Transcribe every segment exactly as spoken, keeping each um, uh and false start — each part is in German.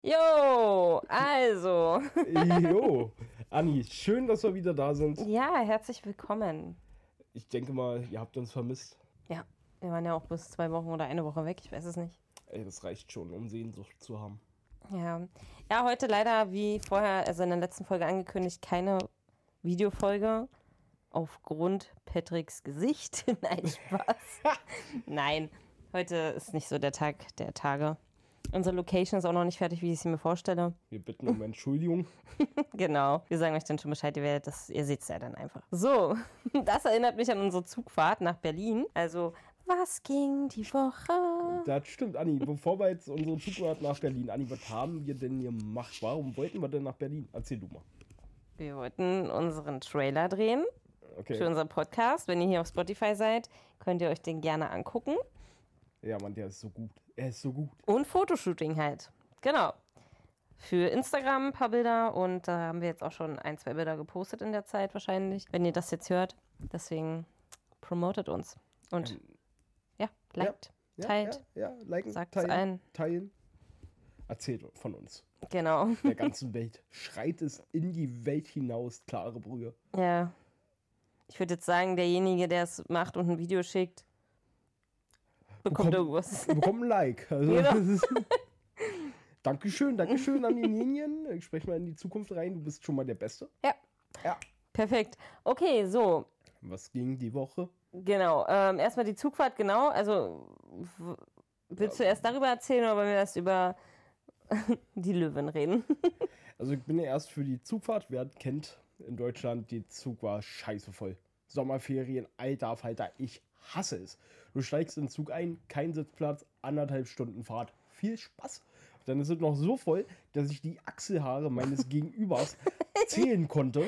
Jo, also. Jo, Anni, schön, dass wir wieder da sind. Ja, herzlich willkommen. Ich denke mal, ihr habt uns vermisst. Ja, wir waren ja auch bis zwei Wochen oder eine Woche weg, ich weiß es nicht. Ey, das reicht schon, um Sehnsucht zu haben. Ja, ja, heute leider, wie vorher, also in der letzten Folge angekündigt, keine Videofolge aufgrund Patricks Gesicht. Nein, Spaß. Nein, heute ist nicht so der Tag der Tage. Unsere Location ist auch noch nicht fertig, wie ich sie mir vorstelle. Wir bitten um Entschuldigung. Genau. Wir sagen euch dann schon Bescheid, ihr werdet das, ihr seht es ja dann einfach. So, das erinnert mich an unsere Zugfahrt nach Berlin. Also, was ging die Woche? Das stimmt, Anni. Bevor wir jetzt unsere Zugfahrt nach Berlin, Anni, was haben wir denn gemacht? Warum wollten wir denn nach Berlin? Erzähl du mal. Wir wollten unseren Trailer drehen Okay. für unseren Podcast. Wenn ihr hier auf Spotify seid, könnt ihr euch den gerne angucken. Ja, Mann, der ist so gut. Er ist so gut. Und Fotoshooting halt. Genau. Für Instagram ein paar Bilder und da haben wir jetzt auch schon ein, zwei Bilder gepostet in der Zeit wahrscheinlich, wenn ihr das jetzt hört. Deswegen promotet uns. Und Ähm, ja, liked, ja, teilt. Ja, ja, liken, Sagt's teilen, allen. teilen. Erzählt von uns. Genau. Der ganzen Welt. Schreit es in die Welt hinaus, klare Brühe. Ja. Ich würde jetzt sagen, derjenige, der es macht und ein Video schickt, bekommt irgendwas. Bekommt ein Like. Also, Genau. das ist Dankeschön, Dankeschön an die Linien. Ich spreche mal in die Zukunft rein. Du bist schon mal der Beste. Ja. Ja. Perfekt. Okay, so. Was ging die Woche? Genau. Ähm, erstmal die Zugfahrt, genau. Also, w- willst du erst darüber erzählen oder wollen wir erst über die Löwen reden? Also ich bin ja erst für die Zugfahrt. Wer kennt in Deutschland, die Zug war scheiße voll. Sommerferien, alter Falter, ich hasse es. Du steigst in den Zug ein, kein Sitzplatz, anderthalb Stunden Fahrt. Viel Spaß. Dann ist es noch so voll, dass ich die Achselhaare meines Gegenübers zählen konnte.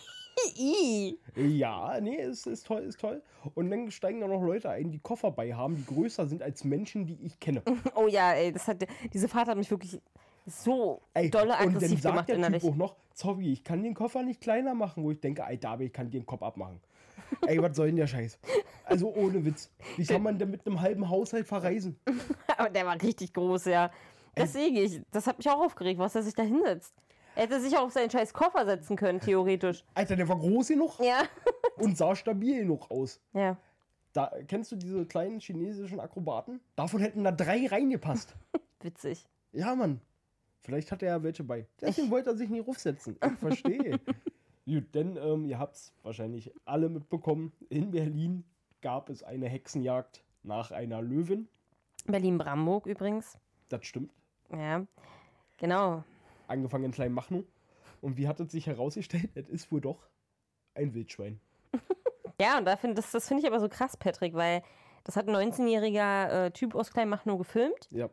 I. Ja, nee, ist, ist toll, ist toll. Und dann steigen da noch Leute ein, die Koffer bei haben, die größer sind als Menschen, die ich kenne. Oh ja, ey, das hat, diese Fahrt hat mich wirklich so Ey, dolle und dann aggressiv sagt gemacht der innerlich. Typ auch noch, sorry, ich kann den Koffer nicht kleiner machen, wo ich denke, Alter, aber ich kann dir den Kopf abmachen. Ey, was soll denn der Scheiß? Also ohne Witz. Wie kann man denn mit einem halben Haushalt verreisen? Aber der war richtig groß, ja. Deswegen, ich, das hat mich auch aufgeregt, was er sich da hinsetzt. Er hätte sich auch auf seinen scheiß Koffer setzen können, theoretisch. Alter, der war groß genug Ja. und sah stabil genug aus. Ja. Da, kennst du diese kleinen chinesischen Akrobaten? Davon hätten da drei reingepasst. Witzig. Ja, Mann. Vielleicht hat er ja welche bei. Deswegen wollte er sich nicht raufsetzen. Ich verstehe. Gut, denn ähm, ihr habt es wahrscheinlich alle mitbekommen. In Berlin gab es eine Hexenjagd nach einer Löwin. Berlin-Brandenburg übrigens. Das stimmt. Ja. Genau. Angefangen in Kleinmachnow. Und wie hat es sich herausgestellt? Es ist wohl doch ein Wildschwein. Ja, und da find, das, das finde ich aber so krass, Patrick, weil das hat ein neunzehnjähriger äh, Typ aus Kleinmachnow gefilmt. Ja.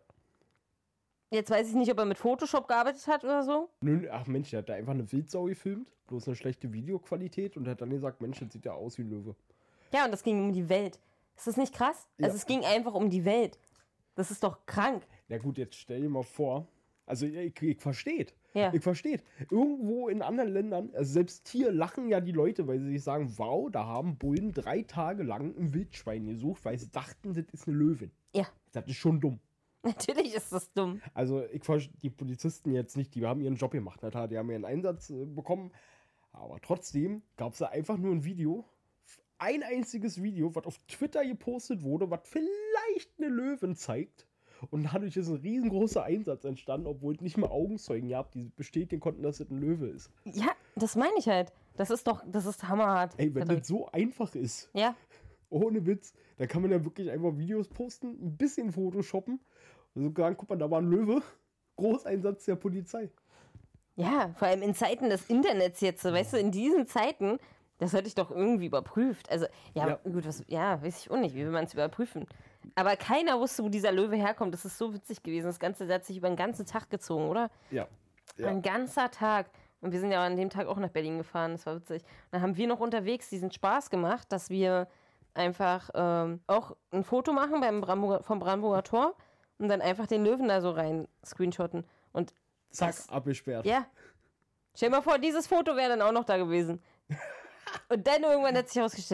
Jetzt weiß ich nicht, ob er mit Photoshop gearbeitet hat oder so. Nö, ach Mensch, der hat da einfach eine Wildsau gefilmt. Bloß eine schlechte Videoqualität. Und hat dann gesagt, Mensch, das sieht ja aus wie ein Löwe. Ja, und das ging um die Welt. Ist das nicht krass? Ja. Also es ging einfach um die Welt. Das ist doch krank. Na gut, jetzt stell dir mal vor. Also ich, ich versteht. Ja. Ich versteht. Irgendwo in anderen Ländern, also selbst hier lachen ja die Leute, weil sie sich sagen, wow, da haben Bullen drei Tage lang ein Wildschwein gesucht, weil sie dachten, das ist eine Löwin. Ja, Das ist schon dumm. natürlich ist das dumm. Also ich verstehe die Polizisten jetzt nicht, die haben ihren Job gemacht. Na klar, die haben ihren Einsatz äh, bekommen. Aber trotzdem gab es da einfach nur ein Video. Ein einziges Video, was auf Twitter gepostet wurde, was vielleicht eine Löwin zeigt. Und dadurch ist ein riesengroßer Einsatz entstanden, obwohl es nicht mal Augenzeugen gab, die bestätigen konnten, dass es ein Löwe ist. Ja, das meine ich halt. Das ist doch, das ist hammerhart. Ey, wenn Patrick. das so einfach ist, Ja, ohne Witz, da kann man ja wirklich einfach Videos posten, ein bisschen Photoshoppen und so sagen, guck mal, da war ein Löwe. Großeinsatz der Polizei. ja, vor allem in Zeiten des Internets jetzt, so, weißt du, in diesen Zeiten, das hätte ich doch irgendwie überprüft. Also, ja, Ja. gut, was, ja, weiß ich auch nicht, wie will man es überprüfen. Aber keiner wusste, wo dieser Löwe herkommt. Das ist so witzig gewesen. Das Ganze das hat sich über den ganzen Tag gezogen, oder? Ja. ja. Ein ganzer Tag. Und wir sind ja an dem Tag auch nach Berlin gefahren. Das war witzig. Und dann haben wir noch unterwegs diesen Spaß gemacht, dass wir einfach ähm, auch ein Foto machen beim Brandenburger, vom Brandenburger Tor und dann einfach den Löwen da so rein screenshotten. Und Zack, das, abgesperrt. ja. Stell dir mal vor, dieses Foto wäre dann auch noch da gewesen. Und dann irgendwann hat sich herausgestellt,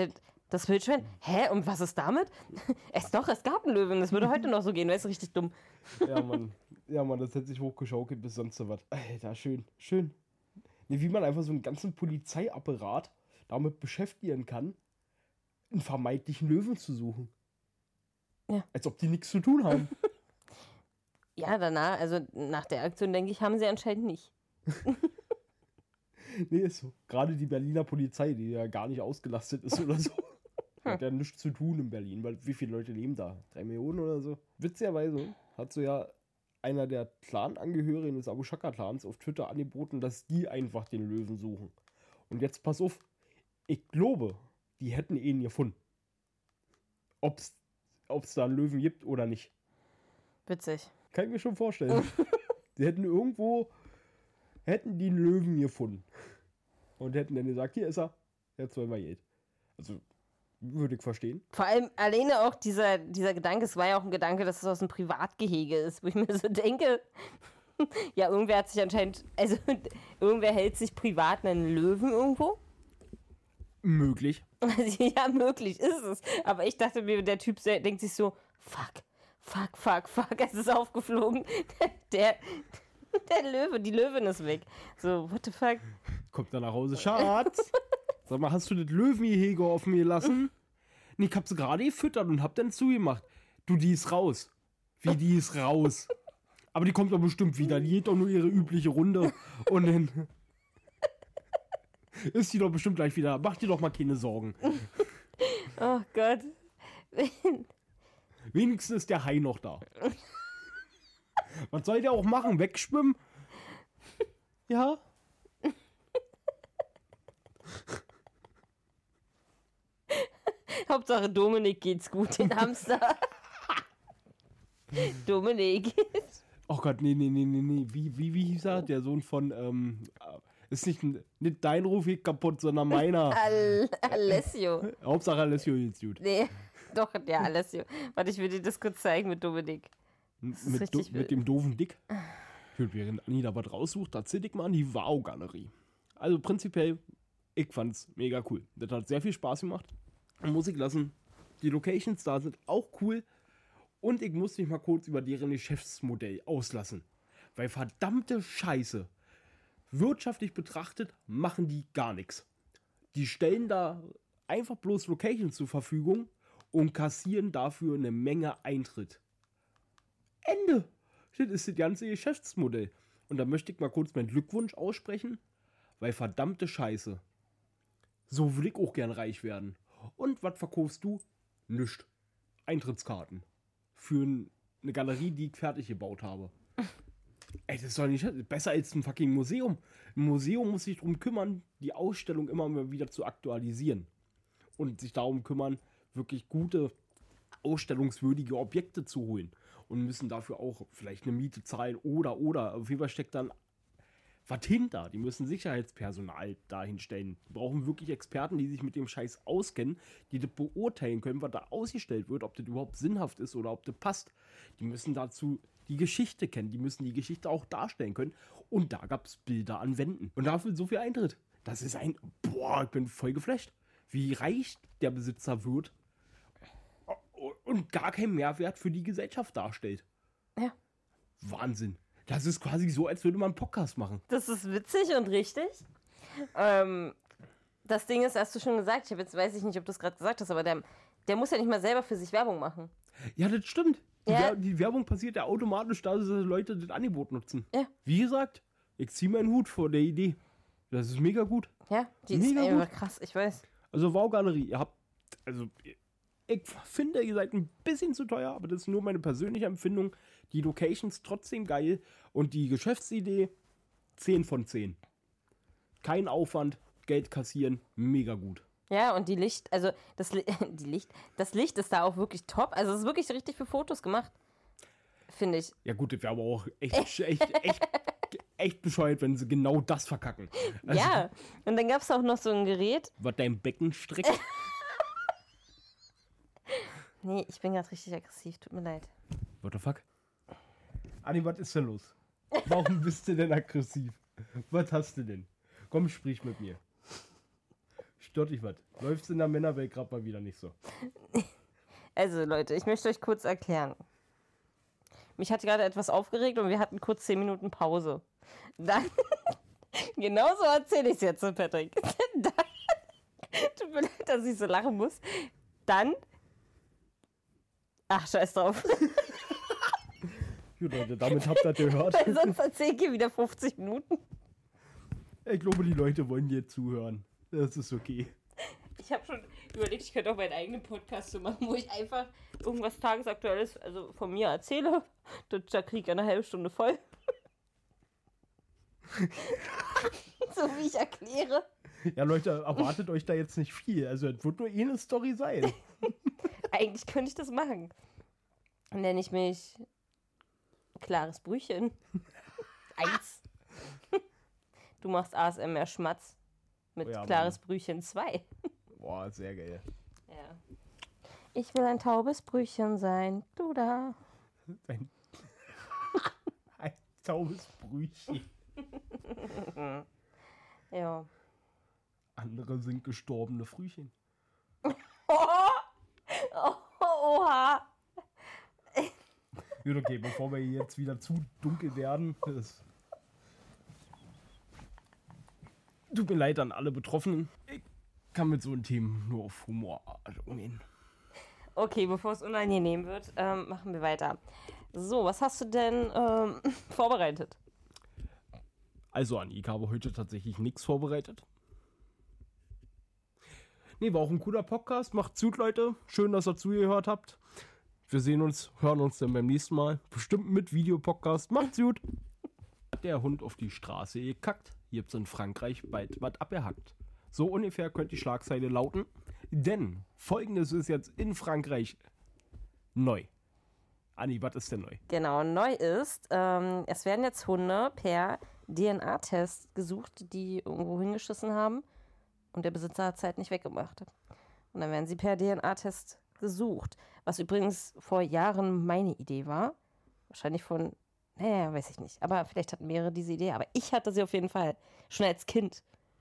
Das Wildschwein? Hä? Und was ist damit? Es doch, es gab einen Löwen. Das würde heute noch so gehen. Weißt du, richtig dumm. Ja, Mann. Ja, Mann, das hätte sich hochgeschaukelt bis sonst so was. Alter, schön, schön. Nee, wie man einfach so einen ganzen Polizeiapparat damit beschäftigen kann, einen vermeintlichen Löwen zu suchen. Ja. Als ob die nichts zu tun haben. Ja, danach, also nach der Aktion, denke ich, haben sie anscheinend nicht. Nee, ist so. Gerade die Berliner Polizei, die ja gar nicht ausgelastet ist oder so. Hat ja nichts zu tun in Berlin, weil wie viele Leute leben da? Drei Millionen oder so? Witzigerweise hat so ja einer der Clan-Angehörigen des Abu Shaka-Clans auf Twitter angeboten, dass die einfach den Löwen suchen. Und jetzt pass auf, ich glaube, die hätten ihn gefunden. Ob es da einen Löwen gibt oder nicht. Witzig. Kann ich mir schon vorstellen. Die hätten irgendwo, hätten die einen Löwen gefunden. Und hätten dann gesagt, hier ist er, jetzt wollen wir Geld. Also, würde ich verstehen. Vor allem alleine auch dieser, dieser Gedanke, es war ja auch ein Gedanke, dass es aus einem Privatgehege ist, wo ich mir so denke, ja, irgendwer hat sich anscheinend, also irgendwer hält sich privat einen Löwen irgendwo. Möglich. Also, ja, möglich ist es. Aber ich dachte mir, der Typ denkt sich so, fuck, fuck, fuck, fuck, es ist aufgeflogen. Der, der Löwe, die Löwin ist weg. So, what the fuck? Kommt dann nach Hause, Schatz. Sag mal, hast du das Löwengehege offen gelassen? Nee, ich hab sie gerade gefüttert und hab dann zugemacht. Du, die ist raus. Wie, die ist raus? Aber die kommt doch bestimmt wieder. Die geht doch nur ihre übliche Runde. Und dann ist die doch bestimmt gleich wieder. Mach dir doch mal keine Sorgen. Oh Gott. Wenigstens ist der Hai noch da. Was soll der auch machen? Wegschwimmen? Ja? Hauptsache Dominik geht's gut, den Hamster. Dominik. Oh Gott, nee, nee, nee, nee, nee. Wie, wie, wie hieß er? Der Sohn von, ähm, ist nicht, nicht dein Ruf geht kaputt, sondern meiner. Al Alessio. Hauptsache Alessio geht's gut. Nee, doch, der Alessio. Warte, ich will dir das kurz zeigen mit Dominik. Mit, do, mit dem doofen Dick. Gut, während Anni da was raussucht, da zähl ich mal an die Wow-Galerie. Also prinzipiell, ich fand's mega cool. Das hat sehr viel Spaß gemacht. Muss ich lassen. Die Locations da sind auch cool. Und ich muss mich mal kurz über deren Geschäftsmodell auslassen. Weil verdammte Scheiße. Wirtschaftlich betrachtet machen die gar nichts. Die stellen da einfach bloß Locations zur Verfügung und kassieren dafür eine Menge Eintritt. Ende. Das ist das ganze Geschäftsmodell. Und da möchte ich mal kurz meinen Glückwunsch aussprechen, weil verdammte Scheiße. So will ich auch gern reich werden. Und was verkaufst du? Nischt. Eintrittskarten. Für eine Galerie, die ich fertig gebaut habe. Ey, das ist doch nicht besser als ein fucking Museum. Ein Museum muss sich darum kümmern, die Ausstellung immer mal wieder zu aktualisieren. Und sich darum kümmern, wirklich gute, ausstellungswürdige Objekte zu holen. Und müssen dafür auch vielleicht eine Miete zahlen oder, oder. Auf jeden Fall steckt dann was hinter. Die müssen Sicherheitspersonal dahin stellen. Die brauchen wirklich Experten, die sich mit dem Scheiß auskennen, die das beurteilen können, was da ausgestellt wird, ob das überhaupt sinnhaft ist oder ob das passt. Die müssen dazu die Geschichte kennen. Die müssen die Geschichte auch darstellen können. Und da gab es Bilder an Wänden. Und dafür so viel Eintritt. Das ist ein... Boah, ich bin voll geflasht. Wie reich der Besitzer wird und gar keinen Mehrwert für die Gesellschaft darstellt. Ja. Wahnsinn. Das ist quasi so, als würde man einen Podcast machen. Das ist witzig und richtig. Ähm, das Ding ist, hast du schon gesagt, ich habe jetzt weiß ich nicht, ob du es gerade gesagt hast, aber der, der muss ja nicht mal selber für sich Werbung machen. Ja, das stimmt. Die, Ja. Wer- die Werbung passiert ja automatisch, da dass Leute das Angebot nutzen. Ja. Wie gesagt, ich ziehe meinen Hut vor der Idee. Das ist mega gut. Ja, die Mega ist gut. einfach krass, ich weiß. Also Wow-Galerie, ihr habt, also ich finde, ihr seid ein bisschen zu teuer, aber das ist nur meine persönliche Empfindung. Die Locations trotzdem geil und die Geschäftsidee zehn von zehn. Kein Aufwand, Geld kassieren, mega gut. Ja, und die Licht, also das, Li- die Licht, das Licht ist da auch wirklich top. Also es ist wirklich richtig für Fotos gemacht, finde ich. Ja gut, das wäre aber auch echt, echt, echt, echt bescheuert, wenn sie genau das verkacken. Also, Ja, und dann gab es auch noch so ein Gerät. Was dein Becken streckt. Nee, ich bin gerade richtig aggressiv, tut mir leid. What the fuck? Anni, was ist denn los? Warum bist du denn aggressiv? Was hast du denn? Komm, sprich mit mir. Stört dich was? Läuft's in der Männerwelt gerade mal wieder nicht so? Also Leute, ich möchte euch kurz erklären. Mich hat gerade etwas aufgeregt und wir hatten kurz zehn Minuten Pause. Dann, genauso erzähle ich es jetzt zu Patrick. Dann, tut mir leid, dass ich so lachen muss. Dann, ach, scheiß drauf. Gut, Leute, damit habt ihr das gehört. Weil sonst erzähle ich hier wieder fünfzig Minuten. Ich glaube, die Leute wollen dir zuhören. Das ist okay. Ich habe schon überlegt, ich könnte auch meinen eigenen Podcast so machen, wo ich einfach irgendwas Tagesaktuelles, also von mir erzähle. Da kriege ich eine halbe Stunde voll. So wie ich erkläre. Ja, Leute, erwartet euch da jetzt nicht viel. Also, es wird nur eh eine Story sein. Eigentlich könnte ich das machen. Nenne ich mich Klares Brüchen. Eins. Du machst A S M R Schmatz mit Oh ja, Klares Brüchen zwei. Boah, sehr geil. Ja. Ich will ein taubes Brüchen sein. Du da. Ein, ein taubes Brüchen. Ja. Andere sind gestorbene Frühchen. Oh, oh, oha. Gut, okay, bevor wir jetzt wieder zu dunkel werden. Das tut mir leid an alle Betroffenen. Ich kann mit so einem Themen nur auf Humor umgehen. Okay, bevor es unangenehm wird, ähm, machen wir weiter. So, was hast du denn ähm, vorbereitet? Also, Anni, ich habe heute tatsächlich nichts vorbereitet. Nee, war auch ein cooler Podcast. Macht's gut, Leute. Schön, dass ihr zugehört habt. Wir sehen uns, hören uns dann beim nächsten Mal. Bestimmt mit Videopodcast. Macht's gut. Hat der Hund auf die Straße gekackt. Hier gibt's in Frankreich bald was abgehackt. So ungefähr könnte die Schlagzeile lauten. Denn Folgendes ist jetzt in Frankreich neu. Anni, was ist denn neu? Genau, neu ist, ähm, es werden jetzt Hunde per D N A-Test gesucht, die irgendwo hingeschissen haben und der Besitzer hat es halt nicht weggemacht. Und dann werden sie per D N A-Test gesucht. Was übrigens vor Jahren meine Idee war. Wahrscheinlich von, naja, weiß ich nicht. Aber vielleicht hatten mehrere diese Idee. Aber ich hatte sie auf jeden Fall. Schon als Kind.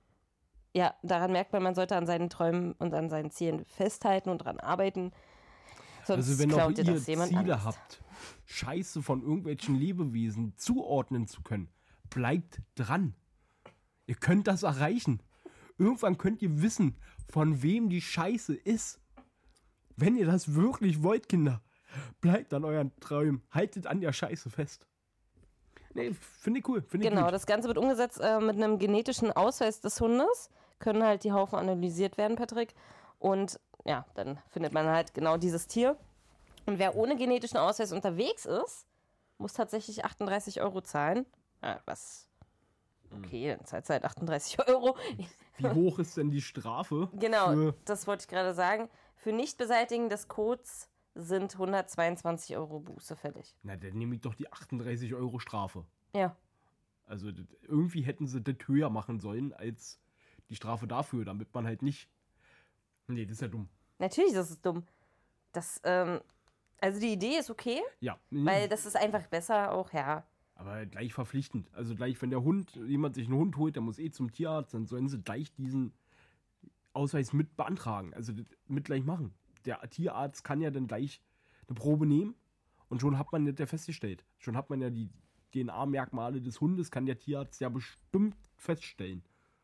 Ja, daran merkt man, man sollte an seinen Träumen und an seinen Zielen festhalten und daran arbeiten. Sonst Also wenn auch klaut dir ihr das jemand Ziele anders. habt, Scheiße von irgendwelchen Lebewesen zuordnen zu können, bleibt dran. Ihr könnt das erreichen. Irgendwann könnt ihr wissen, von wem die Scheiße ist. Wenn ihr das wirklich wollt, Kinder, bleibt an euren Träumen. Haltet an der Scheiße fest. Nee, finde ich cool. Find ich Genau, gut. das Ganze wird umgesetzt äh, mit einem genetischen Ausweis des Hundes. Können halt die Haufen analysiert werden, Patrick. Und ja, dann findet man halt genau dieses Tier. Und wer ohne genetischen Ausweis unterwegs ist, muss tatsächlich achtunddreißig Euro zahlen. Ja, was? Okay, dann zahlt halt achtunddreißig Euro. Wie hoch ist denn die Strafe? Genau, Für, das wollte ich gerade sagen. Für Nichtbeseitigen des Codes sind hundertzweiundzwanzig Euro Buße fällig. na, dann nehme ich doch die achtunddreißig Euro Strafe. Ja. Also das, irgendwie hätten sie das höher machen sollen als die Strafe dafür, damit man halt nicht... Nee, das ist ja dumm. Natürlich, das ist dumm. Das, ähm, also die Idee ist okay, Ja, weil das ist einfach besser auch, ja. aber gleich verpflichtend. Also gleich, wenn der Hund, jemand sich einen Hund holt, der muss eh zum Tierarzt, dann sollen sie gleich diesen Ausweis mit beantragen. Also das mit gleich machen. Der Tierarzt kann ja dann gleich eine Probe nehmen und schon hat man das ja festgestellt. Schon hat man ja die D N A-Merkmale des Hundes, kann der Tierarzt ja bestimmt feststellen.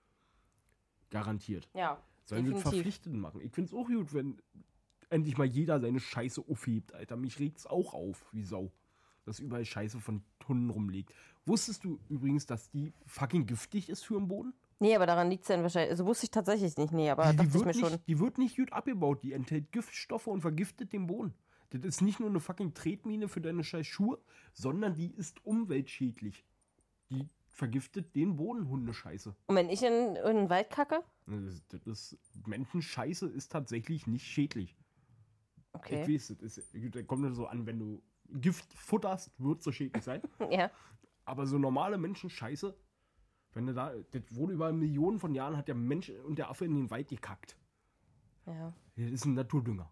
Garantiert. Ja, Sollen wir definitiv. verpflichtend machen. Ich finde es auch gut, wenn endlich mal jeder seine Scheiße aufhebt, Alter. Mich regt es auch auf, wie Sau. Dass überall Scheiße von Hunden rumliegt. Wusstest du übrigens, dass die fucking giftig ist für den Boden? Nee, aber daran liegt es dann wahrscheinlich, also wusste ich tatsächlich nicht, nee, aber Die, die, dachte ich wird mir schon. nicht, die wird nicht gut abgebaut. Die enthält Giftstoffe und vergiftet den Boden. Das ist nicht nur eine fucking Tretmine für deine scheiß Schuhe, sondern die ist umweltschädlich. Die vergiftet den Boden, Hundescheiße. Und wenn ich in, in den Wald kacke? Das, das ist, Menschenscheiße ist tatsächlich nicht schädlich. Okay. Ich weiß, das ist, das kommt nur so an, wenn du Gift futterst, wird es so schädlich sein. Ja. Aber so normale Menschenscheiße, wenn du da, das wurde über Millionen von Jahren, hat der Mensch und der Affe in den Wald gekackt. Ja. Das ist ein Naturdünger.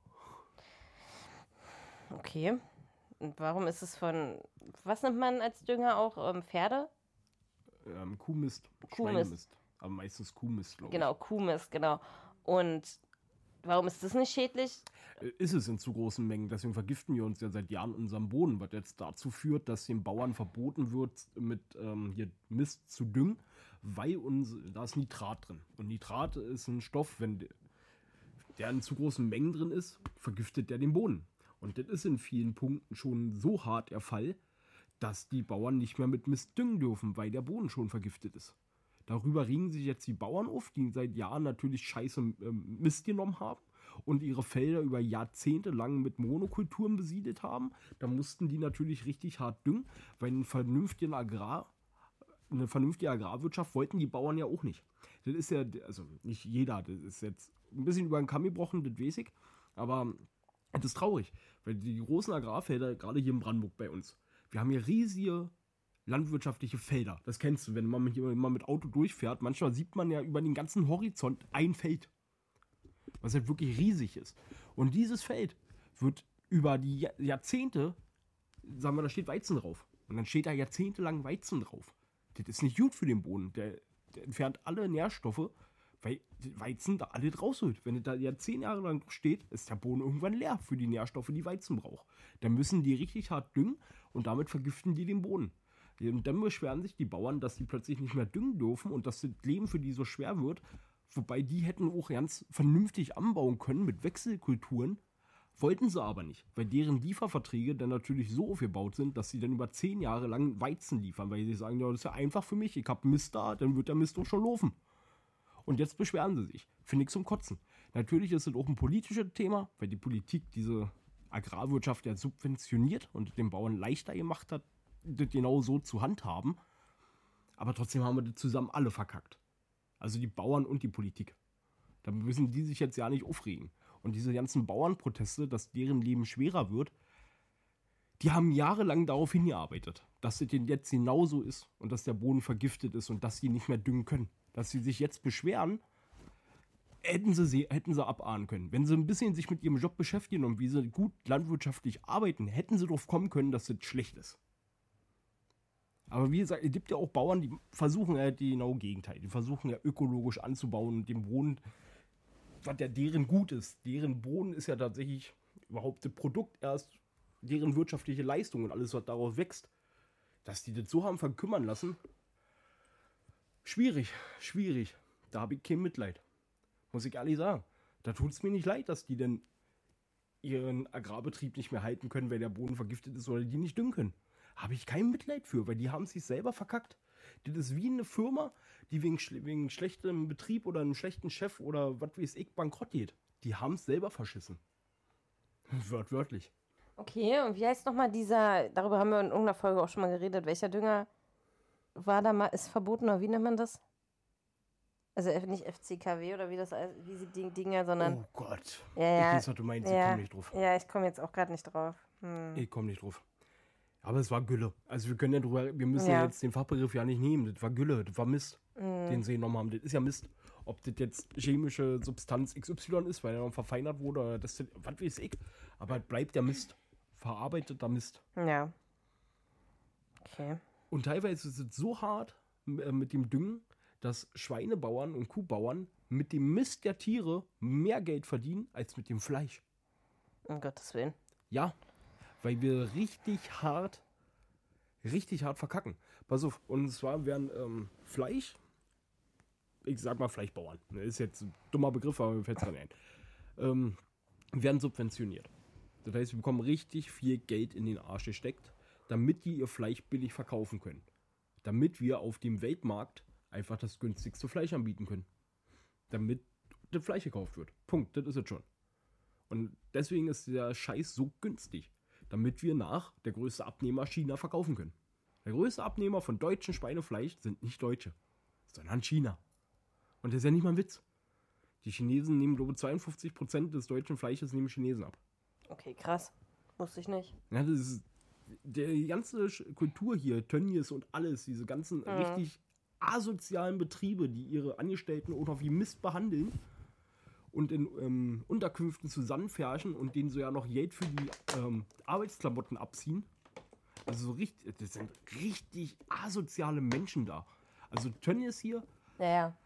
Okay. Und warum ist es von, was nimmt man als Dünger auch? Ähm, Pferde? Ähm, Kuhmist, Kuhmist. Schweinemist. Aber meistens Kuhmist, glaube ich. Genau, Kuhmist, genau. Und warum ist das nicht schädlich? Ist es in zu großen Mengen. Deswegen vergiften wir uns ja seit Jahren unseren Boden, was jetzt dazu führt, dass den Bauern verboten wird, mit ähm, hier Mist zu düngen, weil uns, da ist Nitrat drin. Und Nitrat ist ein Stoff, wenn der in zu großen Mengen drin ist, vergiftet der den Boden. Und das ist in vielen Punkten schon so hart der Fall, dass die Bauern nicht mehr mit Mist düngen dürfen, weil der Boden schon vergiftet ist. Darüber regen sich jetzt die Bauern auf, die seit Jahren natürlich scheiße ähm, Mist genommen haben und ihre Felder über Jahrzehnte lang mit Monokulturen besiedelt haben. Da mussten die natürlich richtig hart düngen, weil einen vernünftigen Agrar, eine vernünftige Agrarwirtschaft wollten die Bauern ja auch nicht. Das ist ja, also nicht jeder, das ist jetzt ein bisschen über den Kamm gebrochen, das weiß ich, aber das ist traurig, weil die großen Agrarfelder, gerade hier in Brandenburg bei uns, wir haben hier riesige landwirtschaftliche Felder. Das kennst du, wenn man mit, mal mit Auto durchfährt. Manchmal sieht man ja über den ganzen Horizont ein Feld, was halt wirklich riesig ist. Und dieses Feld wird über die Jahrzehnte, sagen wir, da steht Weizen drauf. Und dann steht da jahrzehntelang Weizen drauf. Das ist nicht gut für den Boden. Der, der entfernt alle Nährstoffe, weil Weizen da alle rausholt. Wenn es da ja zehn Jahre lang steht, ist der Boden irgendwann leer für die Nährstoffe, die Weizen braucht. Dann müssen die richtig hart düngen und damit vergiften die den Boden. Und dann beschweren sich die Bauern, dass die plötzlich nicht mehr düngen dürfen und dass das Leben für die so schwer wird. Wobei die hätten auch ganz vernünftig anbauen können mit Wechselkulturen. Wollten sie aber nicht, weil deren Lieferverträge dann natürlich so aufgebaut sind, dass sie dann über zehn Jahre lang Weizen liefern, weil sie sagen, ja, das ist ja einfach für mich, ich habe Mist da, dann wird der Mist doch schon laufen. Und jetzt beschweren sie sich. Finde ich zum Kotzen. Natürlich ist es auch ein politisches Thema, weil die Politik diese Agrarwirtschaft ja subventioniert und den Bauern leichter gemacht hat, das genau so zu handhaben. Aber trotzdem haben wir das zusammen alle verkackt. Also die Bauern und die Politik. Da müssen die sich jetzt ja nicht aufregen. Und diese ganzen Bauernproteste, dass deren Leben schwerer wird, die haben jahrelang darauf hingearbeitet, dass es denen jetzt genauso ist und dass der Boden vergiftet ist und dass sie nicht mehr düngen können. Dass sie sich jetzt beschweren, hätten sie, hätten sie abahnen können. Wenn sie ein bisschen sich mit ihrem Job beschäftigen und wie sie gut landwirtschaftlich arbeiten, hätten sie darauf kommen können, dass das schlecht ist. Aber wie gesagt, es gibt ja auch Bauern, die versuchen ja die genau Gegenteil. Die versuchen ja ökologisch anzubauen und den Boden, was ja deren gut ist. Deren Boden ist ja tatsächlich überhaupt das Produkt erst, deren wirtschaftliche Leistung und alles, was daraus wächst. Dass die das so haben verkümmern lassen, schwierig, schwierig. Da habe ich kein Mitleid. Muss ich ehrlich sagen. Da tut es mir nicht leid, dass die denn ihren Agrarbetrieb nicht mehr halten können, weil der Boden vergiftet ist oder die nicht düngen können. Habe ich kein Mitleid für, weil die haben sich selber verkackt. Das ist wie eine Firma, die wegen, wegen schlechtem Betrieb oder einem schlechten Chef oder was weiß ich bankrott geht. Die haben es selber verschissen. Wörtwörtlich. Okay, und wie heißt nochmal dieser, darüber haben wir in irgendeiner Folge auch schon mal geredet, welcher Dünger war da mal, ist verboten oder wie nennt man das? Also nicht F C K W oder wie das wie sie die Dinger, sondern. Oh Gott. Ja, ja, ich weiß, was du meinst, ja, ich komme nicht drauf. Ja, ich komme jetzt auch gerade nicht drauf. Hm. Ich komme nicht drauf. Aber es war Gülle. Also wir können ja drüber, wir müssen ja. jetzt den Fachbegriff ja nicht nehmen. Das war Gülle, das war Mist, hm. den sie genommen haben. Das ist ja Mist. Ob das jetzt chemische Substanz X Y ist, weil er noch verfeinert wurde, oder das, was weiß ich. Aber es bleibt ja Mist. Verarbeiteter Mist. Ja. Okay. Und teilweise ist es so hart äh, mit dem Düngen, dass Schweinebauern und Kuhbauern mit dem Mist der Tiere mehr Geld verdienen als mit dem Fleisch. Um Gottes Willen. Ja, weil wir richtig hart, richtig hart verkacken. Pass auf, und zwar werden ähm, Fleisch, ich sag mal Fleischbauern, das ist jetzt ein dummer Begriff, aber mir fällt es dran ein, ähm, werden subventioniert. Das heißt, wir bekommen richtig viel Geld in den Arsch gesteckt, damit die ihr Fleisch billig verkaufen können. Damit wir auf dem Weltmarkt einfach das günstigste Fleisch anbieten können. Damit das Fleisch gekauft wird. Punkt, das ist es schon. Und deswegen ist der Scheiß so günstig. Damit wir nach der größte Abnehmer China verkaufen können. Der größte Abnehmer von deutschem Schweinefleisch sind nicht Deutsche, sondern China. Und das ist ja nicht mal ein Witz. Die Chinesen nehmen, glaube ich, zweiundfünfzig Prozent des deutschen Fleisches nehmen Chinesen ab. Okay, krass. Wusste ich nicht. Ja, das ist die ganze Kultur hier, Tönnies und alles, diese ganzen mhm. richtig asozialen Betriebe, die ihre Angestellten auch noch wie Mist behandeln und in ähm, Unterkünften zusammenfärchen und denen so ja noch Geld für die ähm, Arbeitsklamotten abziehen. Also so richtig, das sind richtig asoziale Menschen da. Also Tönnies hier, ja, ja.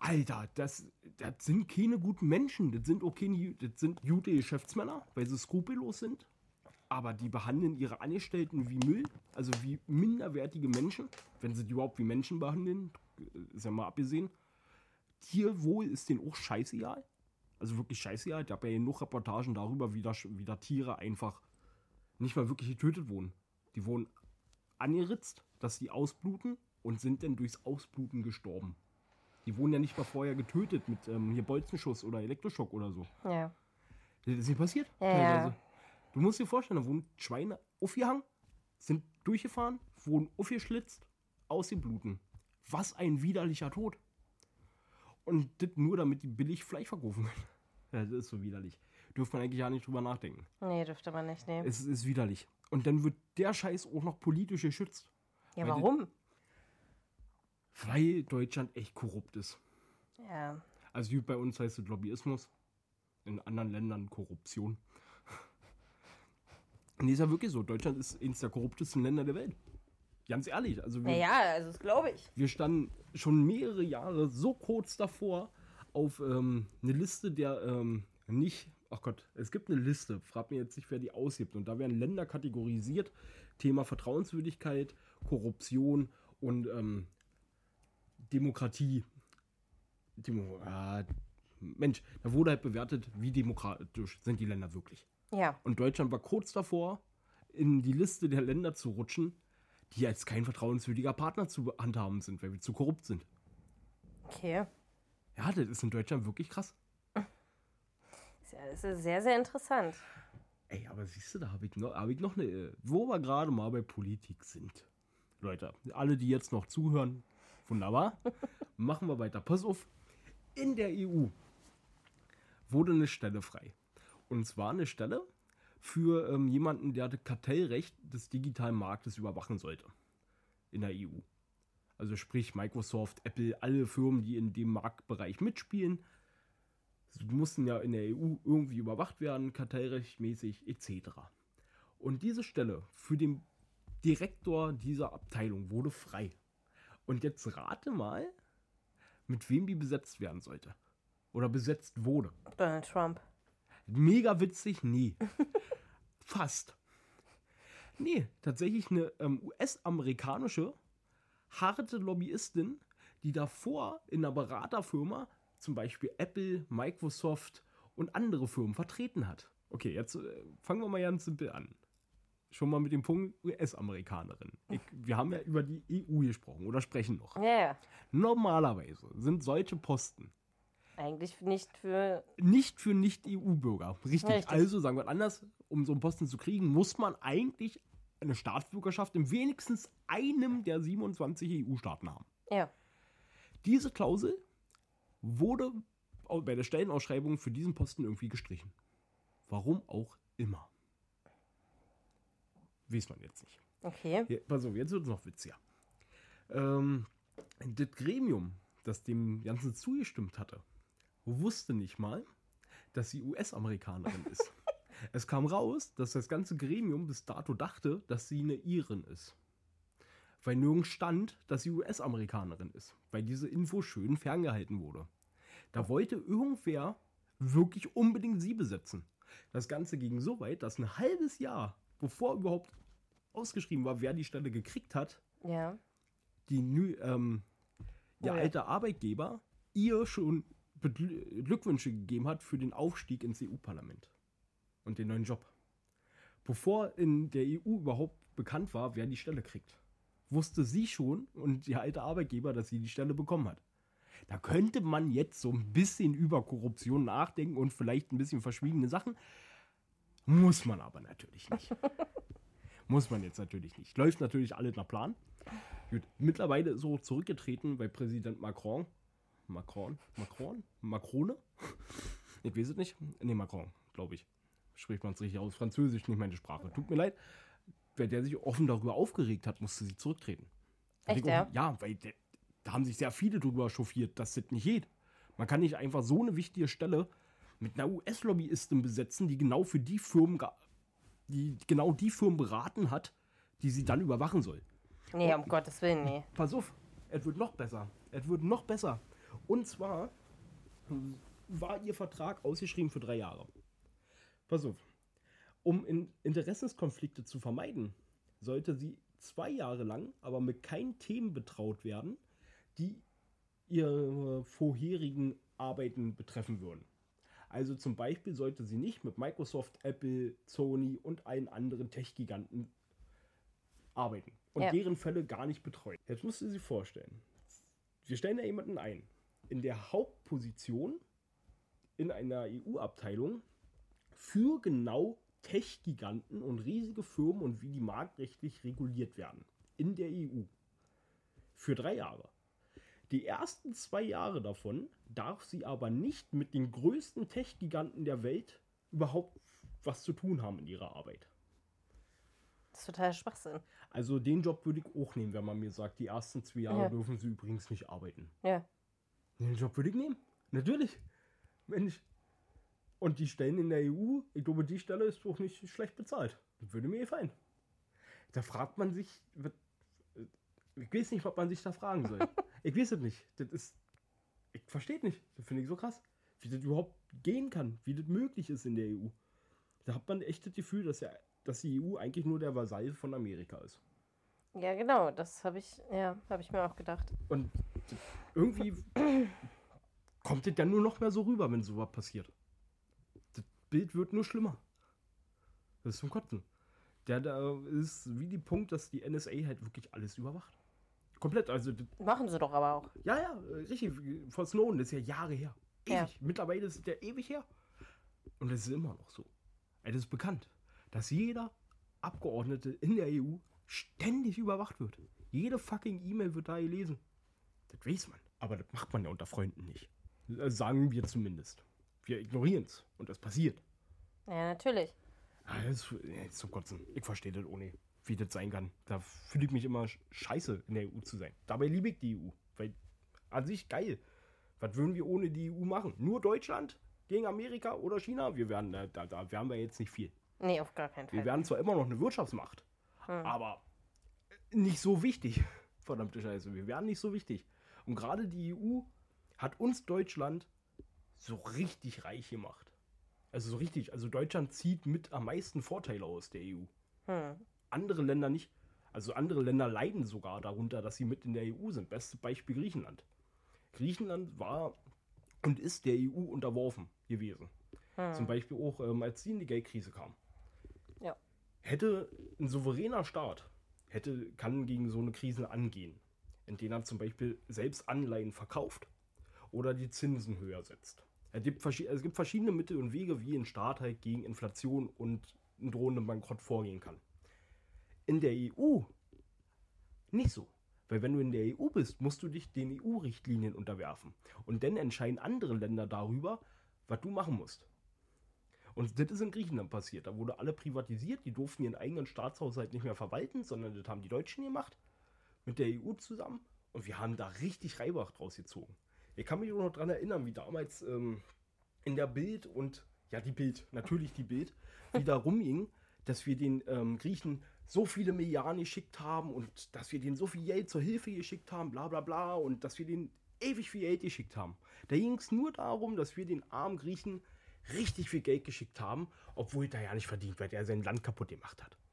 Alter, das, das sind keine guten Menschen. Das sind auch keine, das sind gute Geschäftsmänner, weil sie skrupellos sind. Aber die behandeln ihre Angestellten wie Müll, also wie minderwertige Menschen, wenn sie die überhaupt wie Menschen behandeln, ist ja mal abgesehen. Tierwohl ist denen auch scheißegal. Also wirklich scheißegal. Ich habe ja genug Reportagen darüber, wie da, wie da Tiere einfach nicht mal wirklich getötet wurden. Die wurden angeritzt, dass die ausbluten und sind dann durchs Ausbluten gestorben. Die wurden ja nicht mal vorher getötet mit ähm, hier Bolzenschuss oder Elektroschock oder so. Ja. Das ist nicht passiert. Ja, teilweise. ja. Du musst dir vorstellen, da wurden Schweine aufgehangen, sind durchgefahren, wurden aufgeschlitzt, ausgebluten. Was ein widerlicher Tod. Und das nur, damit die billig Fleisch verkaufen können. Ja, das ist so widerlich. Dürfte man eigentlich ja nicht drüber nachdenken. Nee, dürfte man nicht nehmen. Es ist widerlich. Und dann wird der Scheiß auch noch politisch geschützt. Ja, weil warum? Das, weil Deutschland echt korrupt ist. Ja. Also hier bei uns heißt es Lobbyismus. In anderen Ländern Korruption. Nee, ist ja wirklich so. Deutschland ist eines der korruptesten Länder der Welt. Ganz ehrlich. Also wir, Naja, also das glaube ich. wir standen schon mehrere Jahre so kurz davor auf ähm, eine Liste der ähm, nicht, ach Gott, es gibt eine Liste, fragt mir jetzt nicht, wer die ausgibt. Und da werden Länder kategorisiert, Thema Vertrauenswürdigkeit, Korruption und ähm, Demokratie. Demo, äh, Mensch, da wurde halt bewertet, wie demokratisch sind die Länder wirklich. Ja. Und Deutschland war kurz davor, in die Liste der Länder zu rutschen, die als kein vertrauenswürdiger Partner zu handhaben sind, weil wir zu korrupt sind. Okay. Ja, das ist in Deutschland wirklich krass. Das ist sehr, sehr interessant. Ey, aber siehst du, da habe ich, noch, hab ich noch eine, wo wir gerade mal bei Politik sind. Leute, alle, die jetzt noch zuhören, wunderbar. Machen wir weiter. Pass auf, in der E U wurde eine Stelle frei. Und zwar eine Stelle für ähm, jemanden, der das Kartellrecht des digitalen Marktes überwachen sollte. In der E U. Also sprich Microsoft, Apple, alle Firmen, die in dem Marktbereich mitspielen, mussten ja in der E U irgendwie überwacht werden, kartellrechtmäßig et cetera. Und diese Stelle für den Direktor dieser Abteilung wurde frei. Und jetzt rate mal, mit wem die besetzt werden sollte. Oder besetzt wurde. Donald Trump. Mega witzig? Nee. Fast. Nee, tatsächlich eine ähm, U S-amerikanische harte Lobbyistin, die davor in einer Beraterfirma zum Beispiel Apple, Microsoft und andere Firmen vertreten hat. Okay, jetzt äh, fangen wir mal ganz simpel an. Schon mal mit dem Punkt U S-Amerikanerin. Ich, wir haben ja über die E U gesprochen oder sprechen noch. Ja, ja. Normalerweise sind solche Posten Eigentlich nicht für. nicht für Nicht-E U-Bürger. Richtig. Richtig. Also, sagen wir anders, um so einen Posten zu kriegen, muss man eigentlich eine Staatsbürgerschaft in wenigstens einem der siebenundzwanzig E U-Staaten haben. Ja. Diese Klausel wurde bei der Stellenausschreibung für diesen Posten irgendwie gestrichen. Warum auch immer. Weiß man jetzt nicht. Okay. Hier, pass auf, jetzt wird es noch witziger. Ähm, das Gremium, das dem Ganzen zugestimmt hatte, wusste nicht mal, dass sie U S-Amerikanerin ist. Es kam raus, dass das ganze Gremium bis dato dachte, dass sie eine Irin ist. Weil nirgends stand, dass sie U S-Amerikanerin ist. Weil diese Info schön ferngehalten wurde. Da wollte irgendwer wirklich unbedingt sie besetzen. Das Ganze ging so weit, dass ein halbes Jahr, bevor überhaupt ausgeschrieben war, wer die Stelle gekriegt hat, Ja. die nü- ähm, der Oh ja. alte Arbeitgeber ihr schon Begl- Glückwünsche gegeben hat für den Aufstieg ins E U-Parlament und den neuen Job. Bevor in der E U überhaupt bekannt war, wer die Stelle kriegt, wusste sie schon und der alte Arbeitgeber, dass sie die Stelle bekommen hat. Da könnte man jetzt so ein bisschen über Korruption nachdenken und vielleicht ein bisschen verschwiegene Sachen. Muss man aber natürlich nicht. Muss man jetzt natürlich nicht. Läuft natürlich alles nach Plan. Gut, mittlerweile so zurückgetreten bei Präsident Macron. Macron? Macron? Macrone? Ich weiß es nicht. Nee, Macron, glaube ich. Spricht man es richtig aus. Französisch, nicht meine Sprache. Tut mir leid. Wer der sich offen darüber aufgeregt hat, musste sie zurücktreten. Echt, auch, ja? Ja, weil der, da haben sich sehr viele drüber chauffiert, dass das nicht geht. Man kann nicht einfach so eine wichtige Stelle mit einer U S-Lobbyistin besetzen, die genau für die Firmen, ga- die genau die Firmen beraten hat, die sie dann überwachen soll. Nee, um Gottes Willen, nee. Pass auf, es wird noch besser. Es wird noch besser. Und zwar war ihr Vertrag ausgeschrieben für drei Jahre. Pass auf. Um in Interessenskonflikte zu vermeiden, sollte sie zwei Jahre lang aber mit keinen Themen betraut werden, die ihre vorherigen Arbeiten betreffen würden. Also zum Beispiel sollte sie nicht mit Microsoft, Apple, Sony und allen anderen Tech-Giganten arbeiten und Ja. deren Fälle gar nicht betreuen. Jetzt musst du dir vorstellen, wir stellen da jemanden ein, in der Hauptposition in einer E U-Abteilung für genau Tech-Giganten und riesige Firmen und wie die marktrechtlich reguliert werden in der E U. Für drei Jahre. Die ersten zwei Jahre davon darf sie aber nicht mit den größten Tech-Giganten der Welt überhaupt was zu tun haben in ihrer Arbeit. Das ist total Schwachsinn. Also den Job würde ich auch nehmen, wenn man mir sagt, die ersten zwei Jahre Ja. dürfen sie übrigens nicht arbeiten. Ja. Den Job würde ich nehmen. Natürlich. Mensch. Und die Stellen in der E U, ich glaube, die Stelle ist doch nicht schlecht bezahlt. Das würde mir gefallen. Da fragt man sich, was- ich weiß nicht, was man sich da fragen soll. Ich weiß es nicht. Das ist, ich verstehe es nicht. Das finde ich so krass. Wie das überhaupt gehen kann, wie das möglich ist in der E U. Da hat man echt das Gefühl, dass, ja, dass die E U eigentlich nur der Vasall von Amerika ist. Ja, genau. Das habe ich, ja, habe ich mir auch gedacht. Und das- irgendwie kommt das dann nur noch mehr so rüber, wenn sowas passiert. Das Bild wird nur schlimmer. Das ist zum Kotzen. Der da ist wie die Punkt, dass die N S A halt wirklich alles überwacht. Komplett, also das, Machen sie doch aber auch. ja, ja, richtig, vor Snowden, das ist ja Jahre her. Ewig. Ja. Mittlerweile ist es ja ewig her. Und es ist immer noch so. Es ist bekannt, dass jeder Abgeordnete in der E U ständig überwacht wird. Jede fucking E-Mail wird da gelesen. Das weiß man. Aber das macht man ja unter Freunden nicht. Das sagen wir zumindest. Wir ignorieren es. Und das passiert. Ja, natürlich. Ah, das ist, ja, ist zum Kotzen. Ich verstehe das ohne, wie das sein kann. Da fühle ich mich immer sch- scheiße, in der E U zu sein. Dabei liebe ich die E U. Weil an sich geil. Was würden wir ohne die E U machen? Nur Deutschland gegen Amerika oder China? Wir werden, da, da, da wären wir jetzt nicht viel. Nee, auf gar keinen Wir Fall. werden zwar immer noch eine Wirtschaftsmacht, Hm. aber nicht so wichtig. Verdammte Scheiße, wir werden nicht so wichtig. Und gerade die E U hat uns Deutschland so richtig reich gemacht. Also so richtig, also Deutschland zieht mit am meisten Vorteile aus der E U. Hm. Andere Länder nicht. Also andere Länder leiden sogar darunter, dass sie mit in der E U sind. Bestes Beispiel Griechenland. Griechenland war und ist der E U unterworfen gewesen. Hm. Zum Beispiel auch, ähm, als sie in die Geldkrise kam. Ja. Hätte ein souveräner Staat, hätte, kann gegen so eine Krise angehen, indem er zum Beispiel selbst Anleihen verkauft oder die Zinsen höher setzt. Es gibt, verschi- es gibt verschiedene Mittel und Wege, wie ein Staat halt gegen Inflation und einen drohenden Bankrott vorgehen kann. In der E U nicht so. Weil wenn du in der E U bist, musst du dich den E U-Richtlinien unterwerfen. Und dann entscheiden andere Länder darüber, was du machen musst. Und das ist in Griechenland passiert. Da wurde alle privatisiert, die durften ihren eigenen Staatshaushalt nicht mehr verwalten, sondern das haben die Deutschen gemacht, mit der E U zusammen. Und wir haben da richtig Reibach draus gezogen. Ich kann mich auch noch daran erinnern, wie damals ähm, in der Bild und, ja die Bild, natürlich die Bild, wie da rumging, dass wir den ähm, Griechen so viele Milliarden geschickt haben und dass wir denen so viel Geld zur Hilfe geschickt haben, bla bla bla, und dass wir denen ewig viel Geld geschickt haben. Da ging es nur darum, dass wir den armen Griechen richtig viel Geld geschickt haben, obwohl der ja nicht verdient, weil der sein Land kaputt gemacht hat.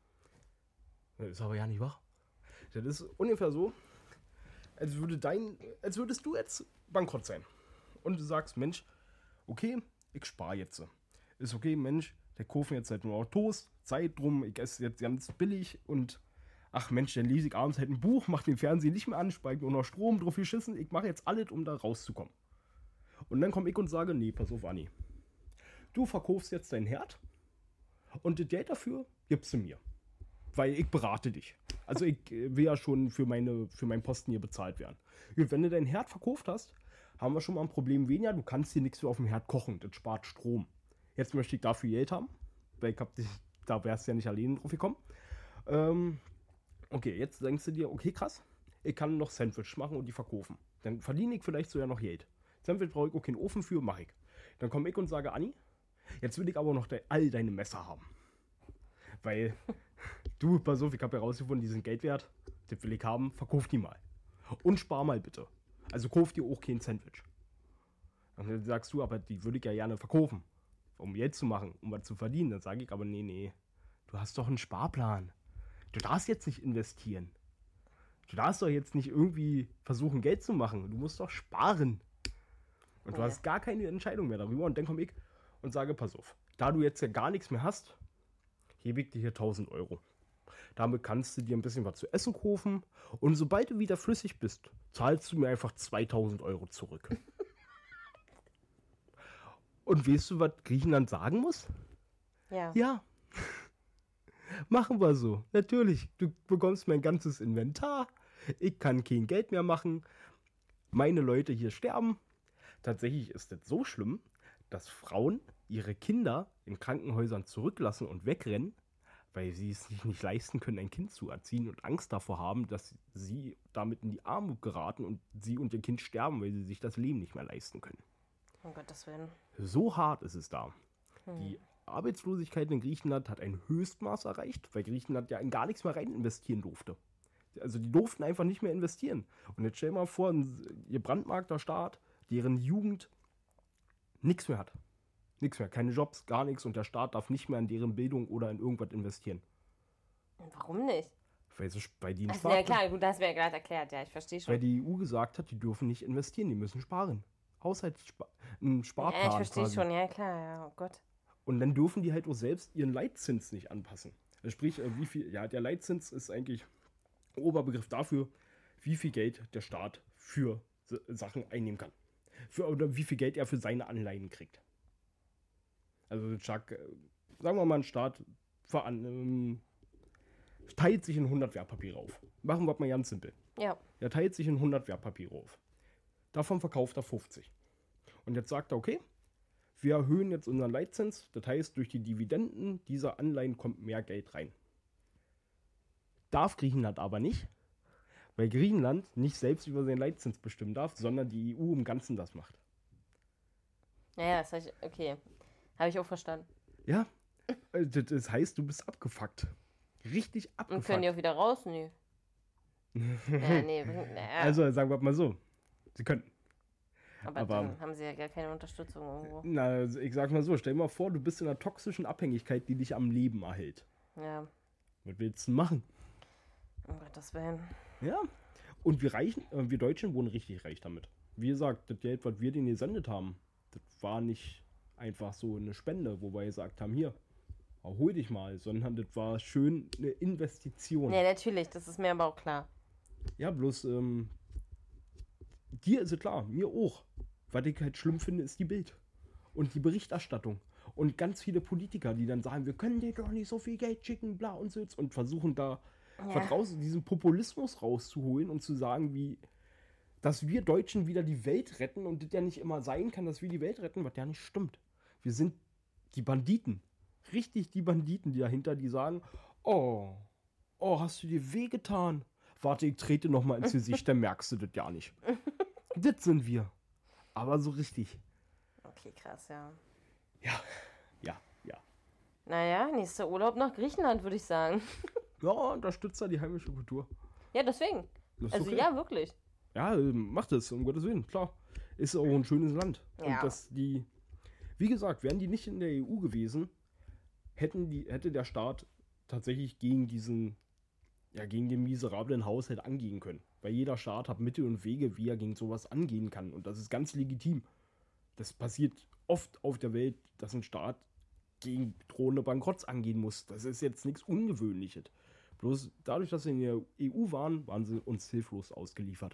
Das ist aber ja nicht wahr. Das ist ungefähr so, als würde dein, als würdest du jetzt bankrott sein. Und du sagst, Mensch, okay, ich spare jetzt. Ist okay, Mensch, der kaufen jetzt halt nur noch Toast, Zeit drum, ich esse jetzt ganz billig und ach Mensch, dann lese ich abends halt ein Buch, mach den Fernseher nicht mehr an, speiche nur noch Strom, drauf geschissen, ich mache jetzt alles, um da rauszukommen. Und dann komme ich und sage, nee, pass auf, Anni. Du verkaufst jetzt deinen Herd und das Geld dafür gibst du mir. Weil ich berate dich. Also ich äh, will ja schon für, meine, für meinen Posten hier bezahlt werden. Gut, wenn du deinen Herd verkauft hast, haben wir schon mal ein Problem weniger. Du kannst hier nichts mehr auf dem Herd kochen. Das spart Strom. Jetzt möchte ich dafür Geld haben. Weil ich hab dich, da wärst du ja nicht alleine drauf gekommen. Ähm, okay, jetzt denkst du dir, okay, krass. Ich kann noch Sandwich machen und die verkaufen. Dann verdiene ich vielleicht sogar noch Geld. Sandwich brauche ich auch keinen Ofen für, mache ich. Dann komme ich und sage, Anni, jetzt will ich aber noch de- all deine Messer haben. Weil, du, pass auf, ich habe herausgefunden, die sind Geld wert, das will ich haben, verkauf die mal. Und spar mal bitte. Also kauf dir auch kein Sandwich. Und dann sagst du, aber die würde ich ja gerne verkaufen, um Geld zu machen, um was zu verdienen. Dann sage ich aber, nee, nee, du hast doch einen Sparplan. Du darfst jetzt nicht investieren. Du darfst doch jetzt nicht irgendwie versuchen, Geld zu machen. Du musst doch sparen. Und du Ja. hast gar keine Entscheidung mehr darüber. Und dann komme ich und sage, pass auf, da du jetzt ja gar nichts mehr hast, hebe ich dir hier tausend Euro. Damit kannst du dir ein bisschen was zu essen kaufen. Und sobald du wieder flüssig bist, zahlst du mir einfach zweitausend Euro zurück. Und weißt du, was Griechenland sagen muss? Ja. Ja. Machen wir so. Natürlich. Du bekommst mein ganzes Inventar. Ich kann kein Geld mehr machen. Meine Leute hier sterben. Tatsächlich ist es so schlimm, dass Frauen ihre Kinder in Krankenhäusern zurücklassen und wegrennen, weil sie es sich nicht leisten können, ein Kind zu erziehen und Angst davor haben, dass sie damit in die Armut geraten und sie und ihr Kind sterben, weil sie sich das Leben nicht mehr leisten können. Um Gottes Willen. So hart ist es da. Hm. Die Arbeitslosigkeit in Griechenland hat ein Höchstmaß erreicht, weil Griechenland ja in gar nichts mehr rein investieren durfte. Also die durften einfach nicht mehr investieren. Und jetzt stell dir mal vor, ein gebrandmarkter Staat, deren Jugend nichts mehr hat. Nichts mehr, keine Jobs, gar nichts und der Staat darf nicht mehr in deren Bildung oder in irgendwas investieren. Warum nicht? Weil, sie, weil, die, Also, ja klar, gut, das hast du mir ja gerade erklärt, ja, ich verstehe schon. weil die E U gesagt hat, die dürfen nicht investieren, die müssen sparen. Haushaltsspar, ein Sparplan Ja, ich verstehe quasi. schon, ja klar, ja, oh Gott. Und dann dürfen die halt auch selbst ihren Leitzins nicht anpassen. Also sprich, äh, wie viel, ja, der Leitzins ist eigentlich Oberbegriff dafür, wie viel Geld der Staat für S- Sachen einnehmen kann. Für, oder wie viel Geld er für seine Anleihen kriegt. Also Chuck, äh, sagen wir mal, ein Staat veran, ähm, teilt sich in hundert Wertpapiere auf. Machen wir mal ganz simpel. Ja, Er teilt sich in hundert Wertpapiere auf. Davon verkauft er fünfzig. Und jetzt sagt er, okay, wir erhöhen jetzt unseren Leitzins. Das heißt, durch die Dividenden dieser Anleihen kommt mehr Geld rein. Darf Griechenland aber nicht, weil Griechenland nicht selbst über seinen Leitzins bestimmen darf, sondern die E U im Ganzen das macht. naja, das heißt, okay. Habe ich auch verstanden. Ja, äh, das das heißt, du bist abgefuckt. Richtig Und können abgefuckt. die auch wieder raus? Nee. ja, nee, bringt- naja. Also sagen wir mal so, sie könnten. aber, aber- dann haben sie ja gar keine Unterstützung irgendwo. Na, also ich sag mal so, stell dir mal vor, du bist in einer toxischen Abhängigkeit, die dich am Leben erhält. Ja, Was willst du machen? um Gottes Willen. Ja. Und wir Reichen, äh, wir Deutschen wurden richtig reich damit. Wie gesagt, das Geld, was wir denen gesendet haben, das war nicht einfach so eine Spende, wo wir gesagt haben, hier, hol dich mal, sondern das war schön eine Investition. Ja, natürlich, das ist mir aber auch klar. Ja, bloß, ähm, dir ist es klar, mir auch. Was ich halt schlimm finde, ist die Bild. Und die Berichterstattung. Und ganz viele Politiker, die dann sagen, wir können dir doch nicht so viel Geld schicken, bla und so. Und versuchen da Ja. Vertraus, diesen Populismus rauszuholen und zu sagen, wie, dass wir Deutschen wieder die Welt retten und das ja nicht immer sein kann, dass wir die Welt retten, was ja nicht stimmt. Wir sind die Banditen. Richtig die Banditen, die dahinter, die sagen, oh, oh, hast du dir wehgetan? Warte, ich trete noch mal ins Gesicht, dann merkst du das ja nicht. Das sind wir. Aber so richtig. Okay, krass, ja. Ja, ja, ja. Naja, nächster Urlaub nach Griechenland, würde ich sagen. Ja, unterstützt er die heimische Kultur. Ja, deswegen. Das ist Also okay. ja, wirklich. Ja, ähm, macht es, um Gottes Willen, klar. Ist auch ein schönes Land. Ja. Und dass die, wie gesagt, wären die nicht in der E U gewesen, hätten die, hätte der Staat tatsächlich gegen diesen, ja, gegen den miserablen Haushalt angehen können. Weil jeder Staat hat Mittel und Wege, wie er gegen sowas angehen kann. Und das ist ganz legitim. Das passiert oft auf der Welt, dass ein Staat gegen drohende Bankrotts angehen muss. Das ist jetzt nichts Ungewöhnliches. Bloß dadurch, dass sie in der E U waren, waren sie uns hilflos ausgeliefert.